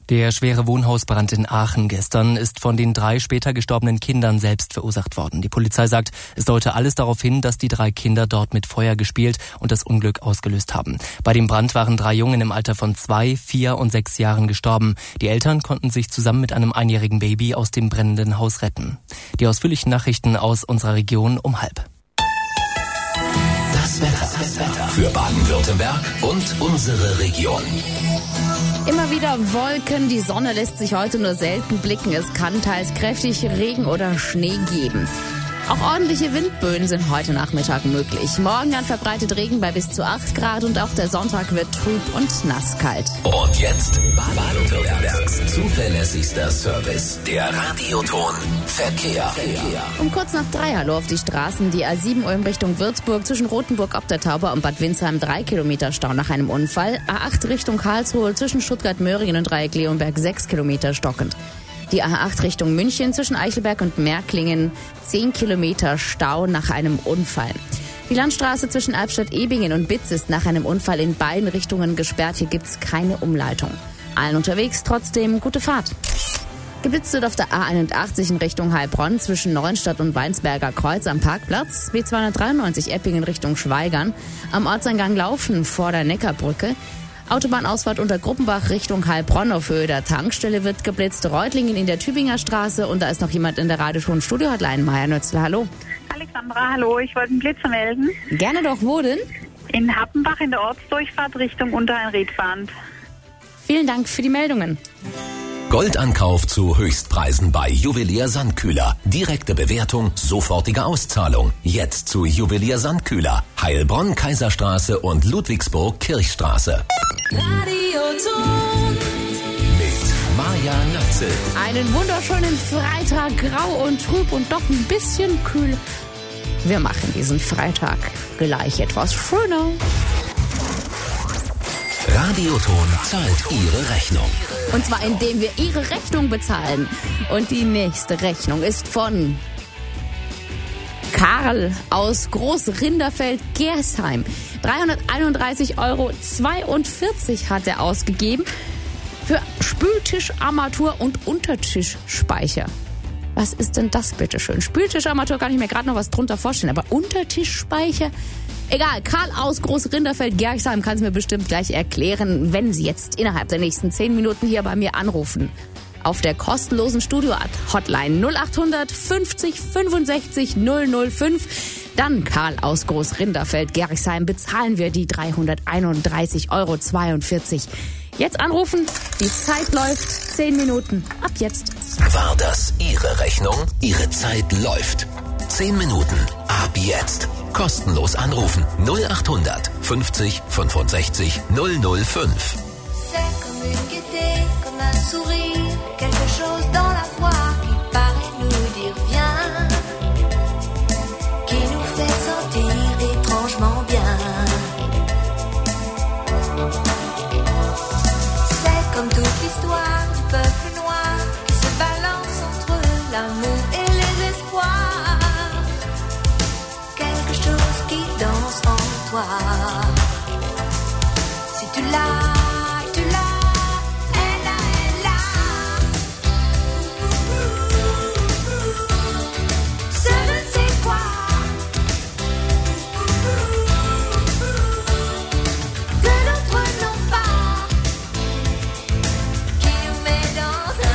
Der schwere Wohnhausbrand in Aachen gestern ist von den 3 später gestorbenen Kindern selbst verursacht worden. Die Polizei sagt, es deute alles darauf hin, dass die 3 Kinder dort mit Feuer gespielt und das Unglück ausgelöst haben. Bei dem Brand waren 3 Jungen im Alter von 2, 4 und 6 Jahren gestorben. Die Eltern konnten sich zusammen mit einem einjährigen Baby aus dem brennenden Haus retten. Die ausführlichen Nachrichten aus unserer Region um 12:30. Das Wetter für Baden-Württemberg und unsere Region. Immer wieder Wolken, die Sonne lässt sich heute nur selten blicken. Es kann teils kräftig Regen oder Schnee geben. Auch ordentliche Windböen sind heute Nachmittag möglich. Morgen dann verbreitet Regen bei bis zu 8 Grad und auch der Sonntag wird trüb und nasskalt. Und jetzt Baden-Württembergs zuverlässigster Service, der Radioton Verkehr. Um kurz nach 3 hallo auf die Straßen. Die A7 Ulm Richtung Würzburg zwischen Rothenburg ob der Tauber und Bad Windsheim 3 Kilometer Stau nach einem Unfall. A8 Richtung Karlsruhe zwischen Stuttgart-Möhringen und Dreieck Leonberg 6 Kilometer stockend. Die A8 Richtung München zwischen Eichelberg und Märklingen 10 Kilometer Stau nach einem Unfall. Die Landstraße zwischen Albstadt-Ebingen und Bitz ist nach einem Unfall in beiden Richtungen gesperrt. Hier gibt's keine Umleitung. Allen unterwegs trotzdem gute Fahrt. Geblitzt wird auf der A81 in Richtung Heilbronn zwischen Neuenstadt und Weinsberger Kreuz am Parkplatz. B293 Eppingen Richtung Schweigern. Am Ortseingang Laufen vor der Neckarbrücke. Autobahnausfahrt unter Gruppenbach Richtung Heilbronn auf Höhe der Tankstelle wird geblitzt. Reutlingen in der Tübinger Straße und da ist noch jemand in der Radioton-Studio-Hotline. Maja Nötzler, hallo. Alexandra, hallo. Ich wollte einen Blitzer melden. Gerne doch, wo denn? In Happenbach in der Ortsdurchfahrt Richtung Unterrhein-Ried fahrend. Vielen Dank für die Meldungen. Goldankauf zu Höchstpreisen bei Juwelier Sandkühler. Direkte Bewertung, sofortige Auszahlung. Jetzt zu Juwelier Sandkühler. Heilbronn, Kaiserstraße und Ludwigsburg, Kirchstraße. Radioton. Mit Maja Nötzl. Einen wunderschönen Freitag, grau und trüb und doch ein bisschen kühl. Wir machen diesen Freitag gleich etwas schöner. Radioton zahlt Ihre Rechnung. Und zwar indem wir Ihre Rechnung bezahlen. Und die nächste Rechnung ist von Karl aus Großrinderfeld-Gersheim. 331,42 € hat er ausgegeben für Spültischarmatur und Untertischspeicher. Was ist denn das bitteschön? Spültischarmatur kann ich mir gerade noch was drunter vorstellen, aber Untertischspeicher? Egal, Karl aus Großrinderfeld-Gersheim kann es mir bestimmt gleich erklären, wenn Sie jetzt innerhalb der nächsten 10 Minuten hier bei mir anrufen. Auf der kostenlosen Studio-Hotline 0800 50 65 005. Dann Karl aus Großrinderfeld-Gersheim bezahlen wir die 331,42 €. Jetzt anrufen, die Zeit läuft, 10 Minuten, ab jetzt. War das Ihre Rechnung? Ihre Zeit läuft. 10 Minuten, ab jetzt. Kostenlos anrufen 0800 50 65 005. C'est comme une gaieté, comme un sourire, quelque chose dans la voix qui paraît nous dire viens, qui nous fait sentir étrangement bien. C'est comme toute l'histoire du peuple noir qui se balance entre l'amour et les espoirs. Quelque chose qui danse en toi. Si tu l'as, tu l'as, elle a, elle a. Ce ne sais quoi. Que d'autres n'ont pas. Qui nous met dans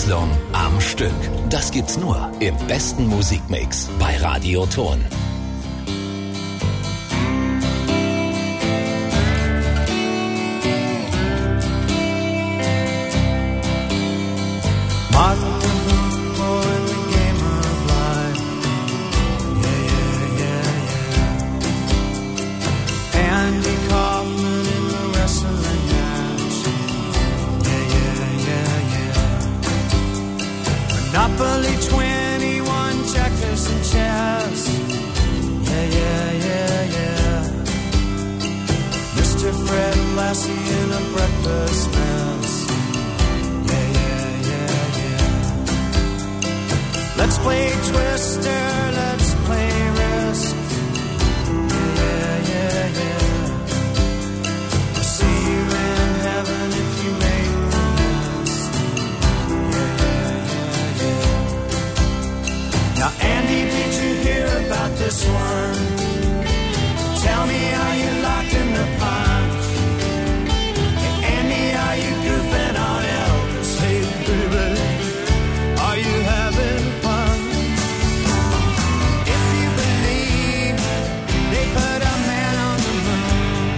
Y am Stück. Das gibt's nur im besten Musikmix bei Radio Ton. Monopoly 21, checkers and chess. Yeah. Mr. Fred Lassie in a breakfast mess. Yeah. Let's play Twister, let's play Risk. Yeah. I'll see you in heaven if you make the list. Now, Andy, did you hear about this one? Tell me, are you locked in the punch? Hey, Andy, are you goofing on Elvis? Hey, baby, are you having fun? If you believe they put a man on the moon,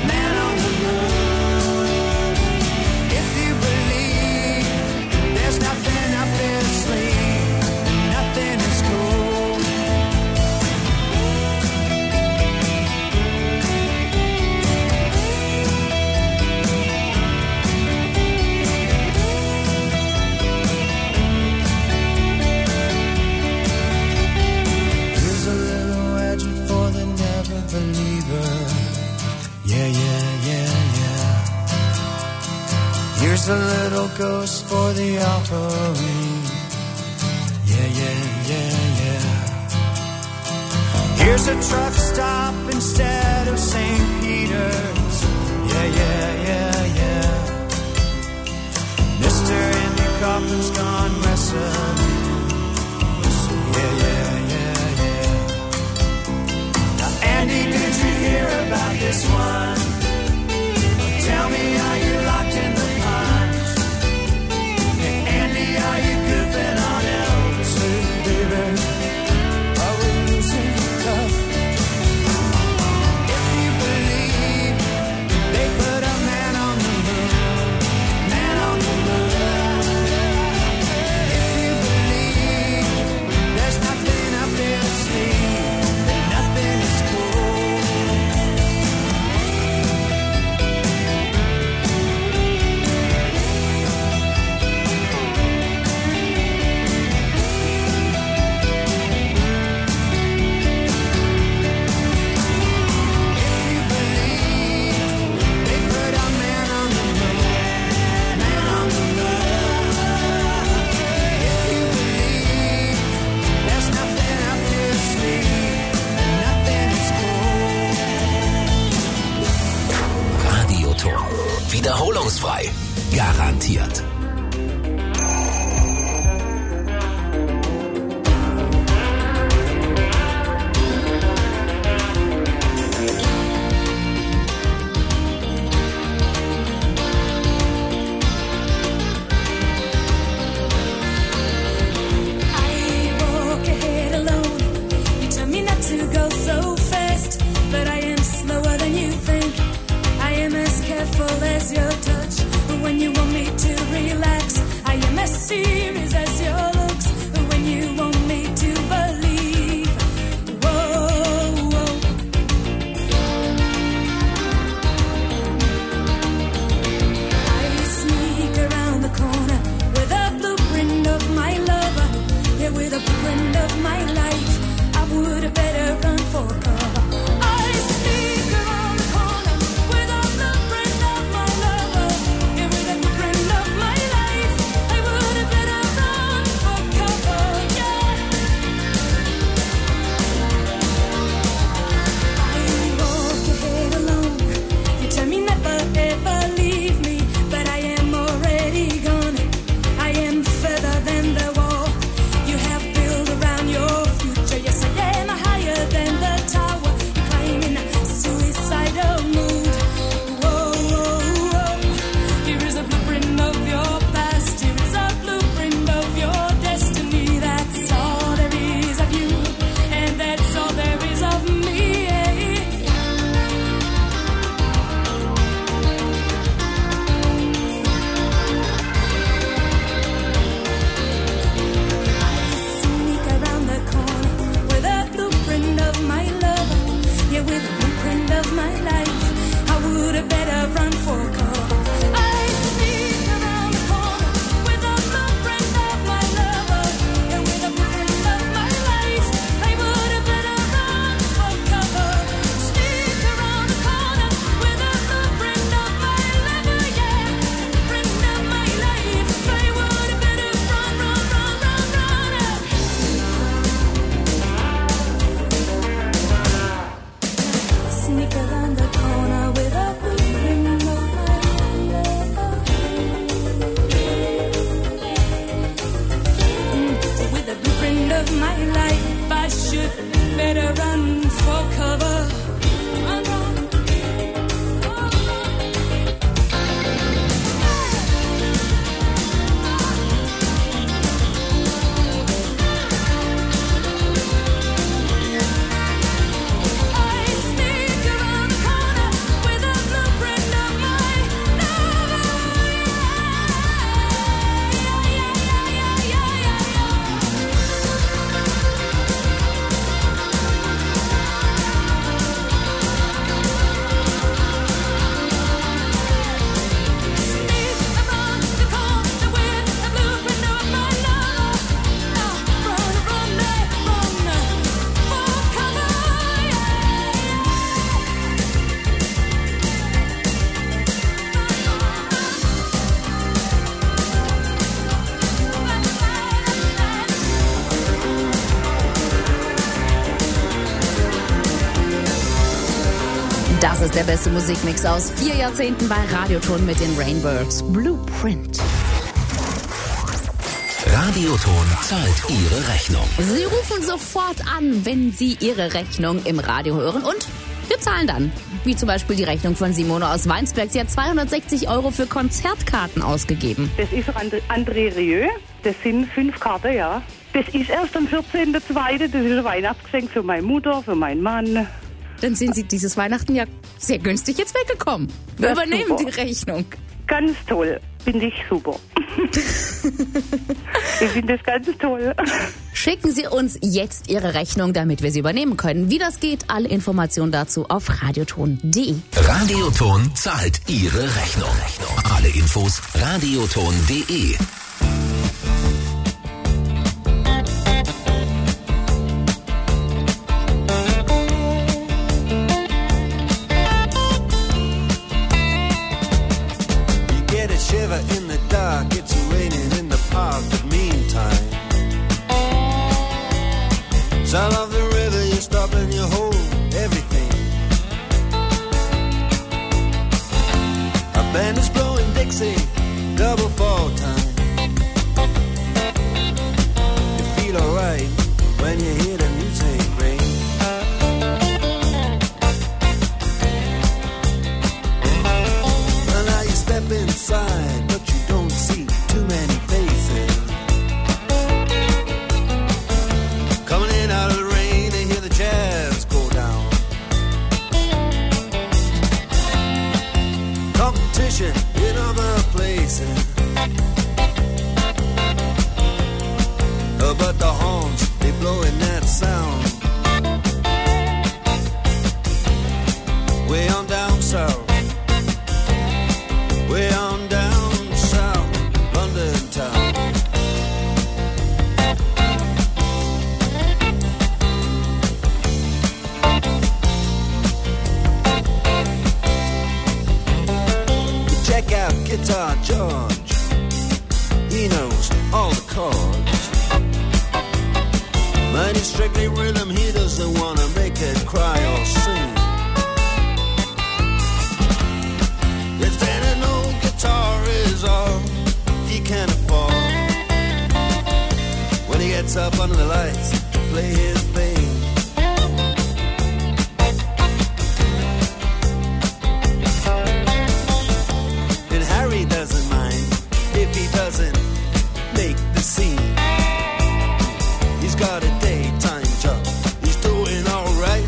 if you believe there's nothing up their sleeve, nothing is cool. Here's a little edgy for the never believer. Yeah. Here's a little ghost for the offering. Yeah. Here's a truck stop instead of St. Peter's. Yeah. Mr. Andy Kaufman's gone wrestling. Yeah. Now, Andy, did you hear about this one? Tell me, are you locked in the punch? Hey, Andy, are you goofing on Elvis? Hey, baby, are we losing touch? If you believe they put a man on the moon, if you believe there's nothing up their sleeve, that nothing is cool. Radioton. Wiederholungsfrei. Garantiert. As your touch, when you want me to relax, I am as serious as your looks, when you want me to believe. Whoa. I sneak around the corner with a blueprint of my lover, yeah, with a blueprint of my life. I would better run for cover. I sneak around the corner with a blueprint of my lover, yeah, with a blueprint of my life. I would better run for cover, yeah. I walk ahead alone. You tell me never ever leave me, but I am already gone. I am further than the wall you have built around your future. Yes, I am higher than the tower. you'd better run for cover. Run, run. Das ist der beste Musikmix aus 4 Jahrzehnten bei Radioton mit den Rainbirds. Blueprint. Radioton zahlt Ihre Rechnung. Sie rufen sofort an, wenn Sie Ihre Rechnung im Radio hören und wir zahlen dann. Wie zum Beispiel die Rechnung von Simone aus Weinsberg. Sie hat 260 € für Konzertkarten ausgegeben. Das ist André Rieu. Das sind 5 Karten, ja. Das ist erst am 14.02. Das ist ein Weihnachtsgeschenk für meine Mutter, für meinen Mann. Dann sind Sie dieses Weihnachten ja sehr günstig jetzt weggekommen. Wir übernehmen super. die Rechnung. Ganz toll. Finde ich super. Ich finde das ganz toll. Schicken Sie uns jetzt Ihre Rechnung, damit wir sie übernehmen können. Wie das geht, alle Informationen dazu auf radioton.de. Radioton zahlt Ihre Rechnung. Alle Infos radioton.de. In the dark, it's raining in the park, but meantime, sound of the river, you stop and you hold everything. A band is blowing Dixie, double fall time. You feel alright when you hear the music ring. Well, now you step inside, but you don't see too many faces. Coming in out of the rain, they hear the jazz go down. Competition in other places, but the horns, they blowing that sound. Way on down south. Way on down south, London town. Check out Guitar George. He knows all the chords. But he's strictly rhythm, he doesn't want to make it cry or sing. If any old guitar is all he can afford, when he gets up under the lights to play his thing, and Harry doesn't mind if he doesn't make the scene. He's got a daytime job, he's doing alright.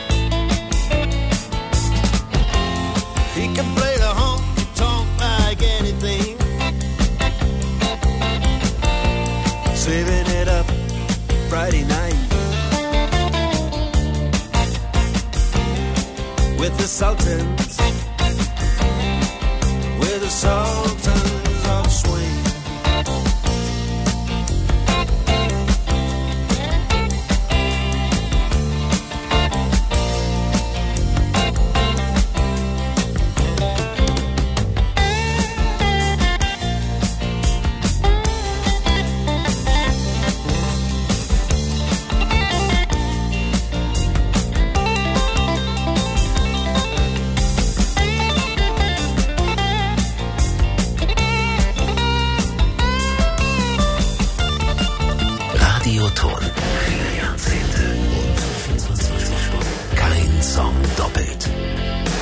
He can play the honky-tonk like anything, saving it up Friday night with the Sultans, with the Sultans of Swing. 4 Jahrzehnte und 24 Stunden. Kein Song doppelt.